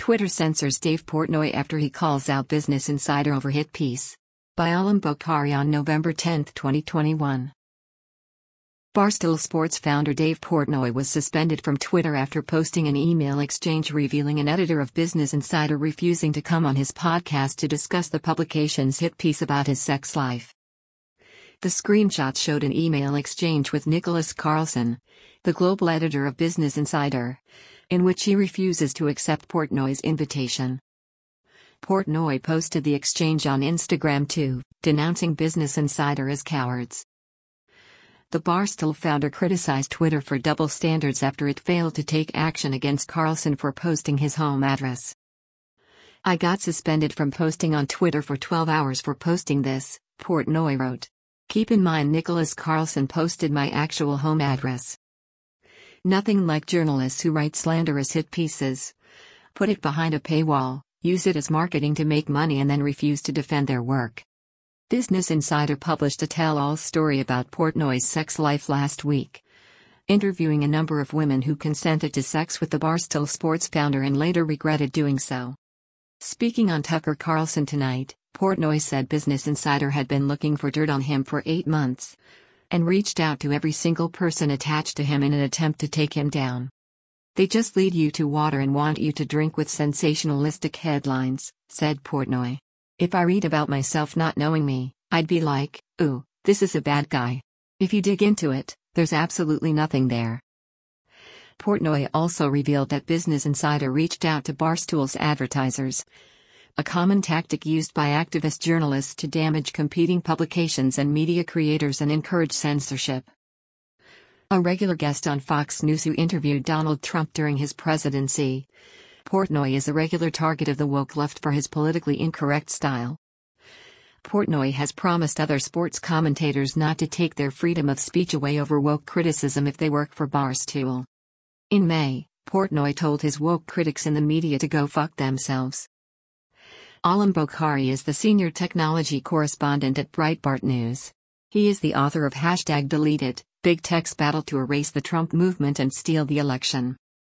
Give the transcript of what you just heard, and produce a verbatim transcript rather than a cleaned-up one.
Twitter censors Dave Portnoy after he calls out Business Insider over hit piece. By Alam Bokhari on November tenth, twenty twenty-one. Barstool Sports founder Dave Portnoy was suspended from Twitter after posting an email exchange revealing an editor of Business Insider refusing to come on his podcast to discuss the publication's hit piece about his sex life. The screenshot showed an email exchange with Nicholas Carlson, the global editor of Business Insider, in which he refuses to accept Portnoy's invitation. Portnoy posted the exchange on Instagram too, denouncing Business Insider as cowards. The Barstool founder criticized Twitter for double standards after it failed to take action against Carlson for posting his home address. "I got suspended from posting on Twitter for twelve hours for posting this," Portnoy wrote. "Keep in mind Nicholas Carlson posted my actual home address. Nothing like journalists who write slanderous hit pieces. Put it behind a paywall, use it as marketing to make money and then refuse to defend their work." Business Insider published a tell-all story about Portnoy's sex life last week, interviewing a number of women who consented to sex with the Barstool Sports founder and later regretted doing so. Speaking on Tucker Carlson Tonight, Portnoy said Business Insider had been looking for dirt on him for eight months. And reached out to every single person attached to him in an attempt to take him down. "They just lead you to water and want you to drink with sensationalistic headlines," said Portnoy. "If I read about myself not knowing me, I'd be like, ooh, this is a bad guy. If you dig into it, there's absolutely nothing there." Portnoy also revealed that Business Insider reached out to Barstool's advertisers, a common tactic used by activist journalists to damage competing publications and media creators and encourage censorship. A regular guest on Fox News who interviewed Donald Trump during his presidency, Portnoy is a regular target of the woke left for his politically incorrect style. Portnoy has promised other sports commentators not to take their freedom of speech away over woke criticism if they work for Barstool. In May, Portnoy told his woke critics in the media to go fuck themselves. Alam Bokhari is the senior technology correspondent at Breitbart News. He is the author of Hashtag Deleted, Big Tech's Battle to Erase the Trump Movement and Steal the Election.